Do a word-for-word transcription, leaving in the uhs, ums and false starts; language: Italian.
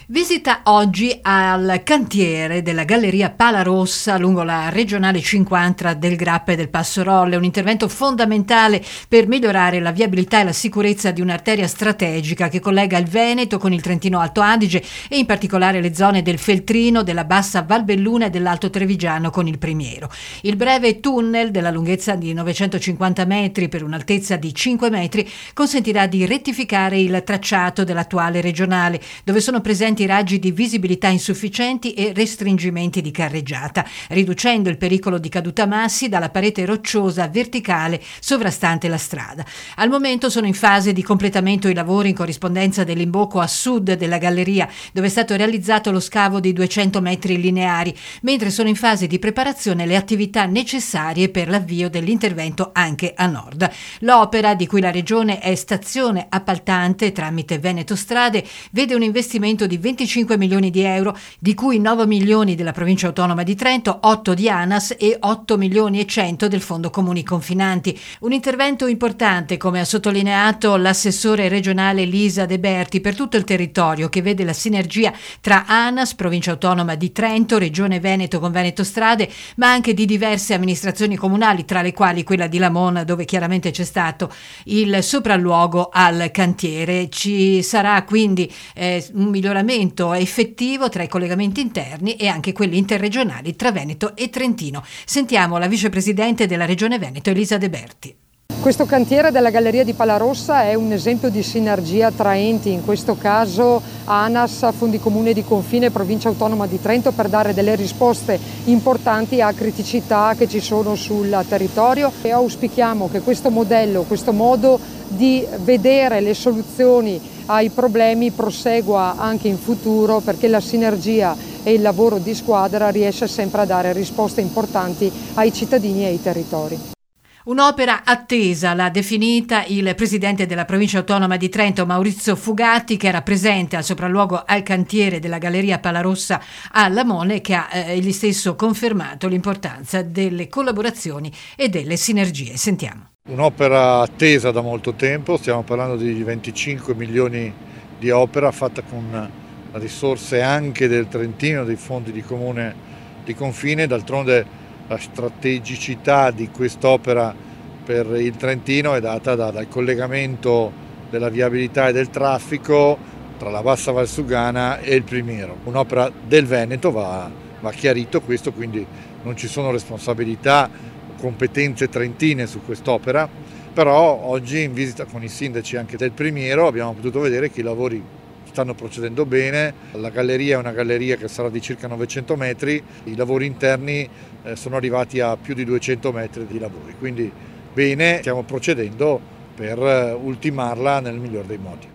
Visita oggi al cantiere della Galleria Pala Rossa lungo la regionale cinquanta del Grappa e del Passo Rolle, un intervento fondamentale per migliorare la viabilità e la sicurezza di un'arteria strategica che collega il Veneto con il Trentino Alto Adige e in particolare le zone del Feltrino, della Bassa Valbelluna e dell'Alto Trevigiano con il Primiero. Il breve tunnel della lunghezza di novecentocinquanta metri per un'altezza di cinque metri consentirà di rettificare il tracciato dell'attuale regionale, dove sono presenti raggi di visibilità insufficienti e restringimenti di carreggiata, riducendo il pericolo di caduta massi dalla parete rocciosa verticale sovrastante la strada. Al momento sono in fase di completamento i lavori in corrispondenza dell'imbocco a sud della galleria, dove è stato realizzato lo scavo di duecento metri lineari, mentre sono in fase di preparazione le attività necessarie per l'avvio dell'intervento anche a nord. L'opera, di cui la regione è stazione appaltante tramite Veneto Strade, vede un investimento di venticinque milioni di euro, di cui nove milioni della provincia autonoma di Trento, otto di ANAS e otto milioni e cento del Fondo Comuni Confinanti. Un intervento importante, come ha sottolineato l'assessore regionale Lisa De Berti, per tutto il territorio, che vede la sinergia tra ANAS, provincia autonoma di Trento, regione Veneto con Veneto Strade, ma anche di diverse amministrazioni comunali, tra le quali quella di Lamona, dove chiaramente c'è stato il sopralluogo al cantiere. Ci sarà quindi eh, un miglioramento effettivo tra i collegamenti interni e anche quelli interregionali tra Veneto e Trentino. Sentiamo la vicepresidente della Regione Veneto, Elisa De Berti. Questo cantiere della Galleria di Pala Rossa è un esempio di sinergia tra enti, in questo caso ANAS, Fondi Comuni di Confine e Provincia Autonoma di Trento, per dare delle risposte importanti a criticità che ci sono sul territorio, e auspichiamo che questo modello, questo modo di vedere le soluzioni ai problemi prosegua anche in futuro, perché la sinergia e il lavoro di squadra riesce sempre a dare risposte importanti ai cittadini e ai territori. Un'opera attesa, l'ha definita il presidente della provincia autonoma di Trento, Maurizio Fugatti, che era presente al sopralluogo al cantiere della Galleria Pala Rossa a Lamone, che ha eh, egli stesso confermato l'importanza delle collaborazioni e delle sinergie. Sentiamo. Un'opera attesa da molto tempo, stiamo parlando di venticinque milioni di opera fatta con risorse anche del Trentino, dei fondi di comune di confine. D'altronde la strategicità di quest'opera per il Trentino è data da, dal collegamento della viabilità e del traffico tra la Bassa Valsugana e il Primiero. Un'opera del Veneto, va, va chiarito questo, quindi non ci sono responsabilità, competenze trentine su quest'opera, però oggi in visita con i sindaci anche del Primiero abbiamo potuto vedere che i lavori stanno procedendo bene. La galleria è una galleria che sarà di circa novecento metri, i lavori interni eh, sono arrivati a più di duecento metri di lavori, quindi bene, stiamo procedendo per ultimarla nel miglior dei modi.